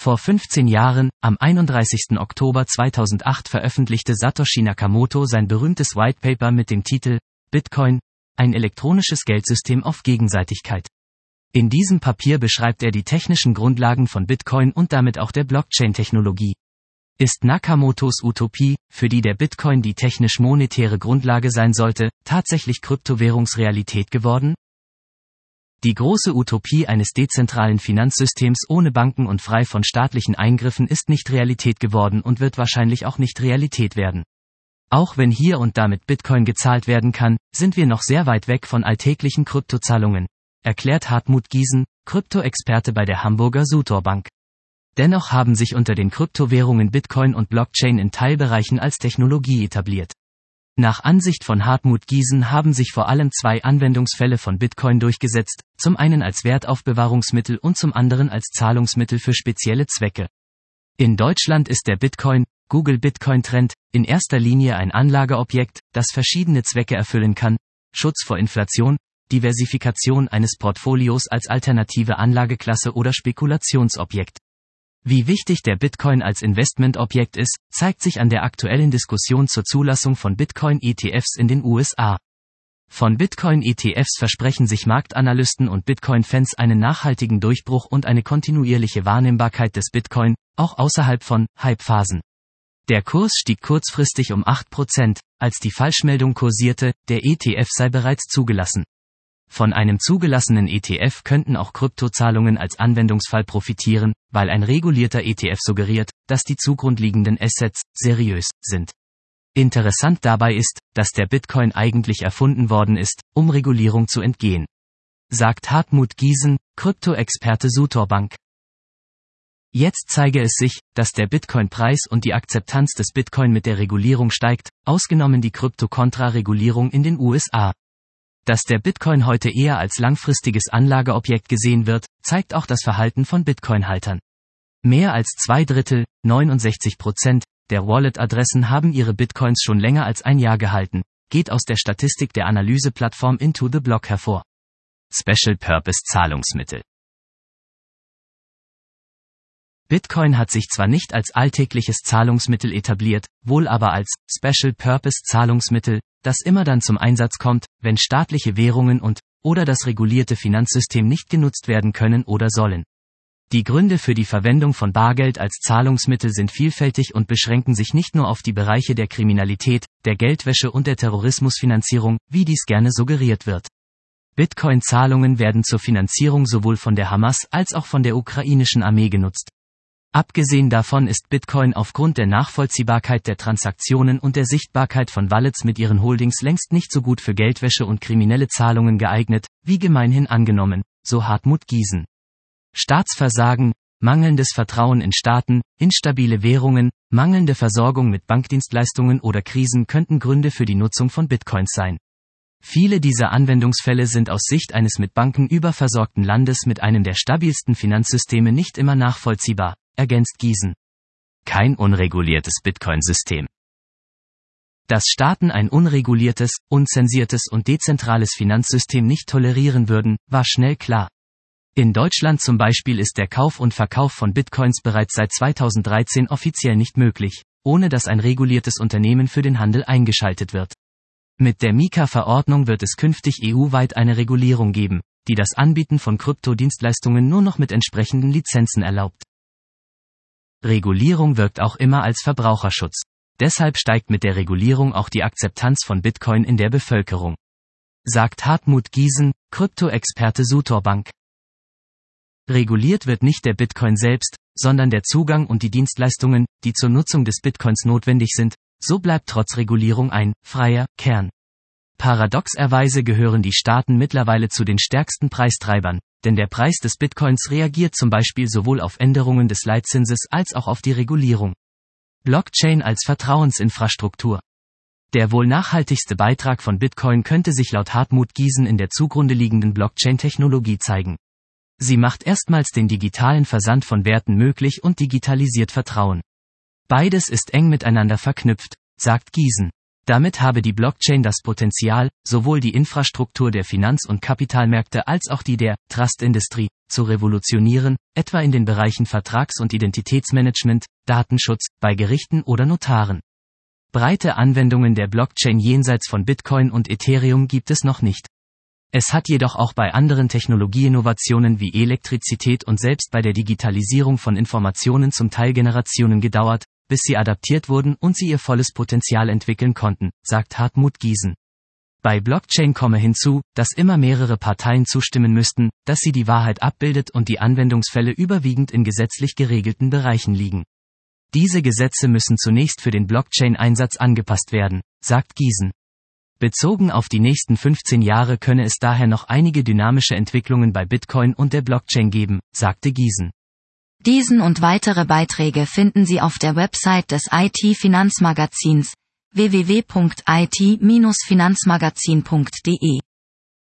Vor 15 Jahren, am 31. Oktober 2008 veröffentlichte Satoshi Nakamoto sein berühmtes White Paper mit dem Titel Bitcoin, ein elektronisches Geldsystem auf Gegenseitigkeit. In diesem Papier beschreibt er die technischen Grundlagen von Bitcoin und damit auch der Blockchain-Technologie. Ist Nakamotos Utopie, für die der Bitcoin die technisch-monetäre Grundlage sein sollte, tatsächlich Kryptowährungsrealität geworden? Die große Utopie eines dezentralen Finanzsystems ohne Banken und frei von staatlichen Eingriffen ist nicht Realität geworden und wird wahrscheinlich auch nicht Realität werden. Auch wenn hier und da mit Bitcoin gezahlt werden kann, sind wir noch sehr weit weg von alltäglichen Kryptozahlungen, erklärt Hartmut Giesen, Kryptoexperte bei der Hamburger Sutor Bank. Dennoch haben sich unter den Kryptowährungen Bitcoin und Blockchain in Teilbereichen als Technologie etabliert. Nach Ansicht von Hartmut Giesen haben sich vor allem zwei Anwendungsfälle von Bitcoin durchgesetzt, zum einen als Wertaufbewahrungsmittel und zum anderen als Zahlungsmittel für spezielle Zwecke. In Deutschland ist der Google Bitcoin Trend, in erster Linie ein Anlageobjekt, das verschiedene Zwecke erfüllen kann: Schutz vor Inflation, Diversifikation eines Portfolios als alternative Anlageklasse oder Spekulationsobjekt. Wie wichtig der Bitcoin als Investmentobjekt ist, zeigt sich an der aktuellen Diskussion zur Zulassung von Bitcoin-ETFs in den USA. Von Bitcoin-ETFs versprechen sich Marktanalysten und Bitcoin-Fans einen nachhaltigen Durchbruch und eine kontinuierliche Wahrnehmbarkeit des Bitcoin, auch außerhalb von Hype-Phasen. Der Kurs stieg kurzfristig um 8%, als die Falschmeldung kursierte, der ETF sei bereits zugelassen. Von einem zugelassenen ETF könnten auch Kryptozahlungen als Anwendungsfall profitieren, weil ein regulierter ETF suggeriert, dass die zugrundliegenden Assets seriös sind. Interessant dabei ist, dass der Bitcoin eigentlich erfunden worden ist, um Regulierung zu entgehen. Sagt Hartmut Giesen, Kryptoexperte Sutor Bank. Jetzt zeige es sich, dass der Bitcoin-Preis und die Akzeptanz des Bitcoin mit der Regulierung steigt, ausgenommen die Krypto-Kontra-Regulierung in den USA. Dass der Bitcoin heute eher als langfristiges Anlageobjekt gesehen wird, zeigt auch das Verhalten von Bitcoin-Haltern. Mehr als 2/3, 69%, der Wallet-Adressen haben ihre Bitcoins schon länger als ein Jahr gehalten, geht aus der Statistik der Analyseplattform Into the Block hervor. Special Purpose Zahlungsmittel. Bitcoin hat sich zwar nicht als alltägliches Zahlungsmittel etabliert, wohl aber als Special Purpose Zahlungsmittel, das immer dann zum Einsatz kommt, wenn staatliche Währungen oder das regulierte Finanzsystem nicht genutzt werden können oder sollen. Die Gründe für die Verwendung von Bargeld als Zahlungsmittel sind vielfältig und beschränken sich nicht nur auf die Bereiche der Kriminalität, der Geldwäsche und der Terrorismusfinanzierung, wie dies gerne suggeriert wird. Bitcoin-Zahlungen werden zur Finanzierung sowohl von der Hamas als auch von der ukrainischen Armee genutzt. Abgesehen davon ist Bitcoin aufgrund der Nachvollziehbarkeit der Transaktionen und der Sichtbarkeit von Wallets mit ihren Holdings längst nicht so gut für Geldwäsche und kriminelle Zahlungen geeignet, wie gemeinhin angenommen, so Hartmut Giesen. Staatsversagen, mangelndes Vertrauen in Staaten, instabile Währungen, mangelnde Versorgung mit Bankdienstleistungen oder Krisen könnten Gründe für die Nutzung von Bitcoins sein. Viele dieser Anwendungsfälle sind aus Sicht eines mit Banken überversorgten Landes mit einem der stabilsten Finanzsysteme nicht immer nachvollziehbar, ergänzt Giesen. Kein unreguliertes Bitcoin-System. Dass Staaten ein unreguliertes, unzensiertes und dezentrales Finanzsystem nicht tolerieren würden, war schnell klar. In Deutschland zum Beispiel ist der Kauf und Verkauf von Bitcoins bereits seit 2013 offiziell nicht möglich, ohne dass ein reguliertes Unternehmen für den Handel eingeschaltet wird. Mit der MiCA-Verordnung wird es künftig EU-weit eine Regulierung geben, die das Anbieten von Kryptodienstleistungen nur noch mit entsprechenden Lizenzen erlaubt. Regulierung wirkt auch immer als Verbraucherschutz. Deshalb steigt mit der Regulierung auch die Akzeptanz von Bitcoin in der Bevölkerung. Sagt Hartmut Giesen, Kryptoexperte Sutor Bank. Reguliert wird nicht der Bitcoin selbst, sondern der Zugang und die Dienstleistungen, die zur Nutzung des Bitcoins notwendig sind, so bleibt trotz Regulierung ein freier Kern. Paradoxerweise gehören die Staaten mittlerweile zu den stärksten Preistreibern, denn der Preis des Bitcoins reagiert zum Beispiel sowohl auf Änderungen des Leitzinses als auch auf die Regulierung. Blockchain als Vertrauensinfrastruktur. Der wohl nachhaltigste Beitrag von Bitcoin könnte sich laut Hartmut Giesen in der zugrunde liegenden Blockchain-Technologie zeigen. Sie macht erstmals den digitalen Versand von Werten möglich und digitalisiert Vertrauen. Beides ist eng miteinander verknüpft, sagt Giesen. Damit habe die Blockchain das Potenzial, sowohl die Infrastruktur der Finanz- und Kapitalmärkte als auch die der Trust-Industrie zu revolutionieren, etwa in den Bereichen Vertrags- und Identitätsmanagement, Datenschutz, bei Gerichten oder Notaren. Breite Anwendungen der Blockchain jenseits von Bitcoin und Ethereum gibt es noch nicht. Es hat jedoch auch bei anderen Technologieinnovationen wie Elektrizität und selbst bei der Digitalisierung von Informationen zum Teil Generationen gedauert, bis sie adaptiert wurden und sie ihr volles Potenzial entwickeln konnten, sagt Hartmut Giesen. Bei Blockchain komme hinzu, dass immer mehrere Parteien zustimmen müssten, dass sie die Wahrheit abbildet und die Anwendungsfälle überwiegend in gesetzlich geregelten Bereichen liegen. Diese Gesetze müssen zunächst für den Blockchain-Einsatz angepasst werden, sagt Giesen. Bezogen auf die nächsten 15 Jahre könne es daher noch einige dynamische Entwicklungen bei Bitcoin und der Blockchain geben, sagte Giesen. Diesen und weitere Beiträge finden Sie auf der Website des IT-Finanzmagazins www.it-finanzmagazin.de.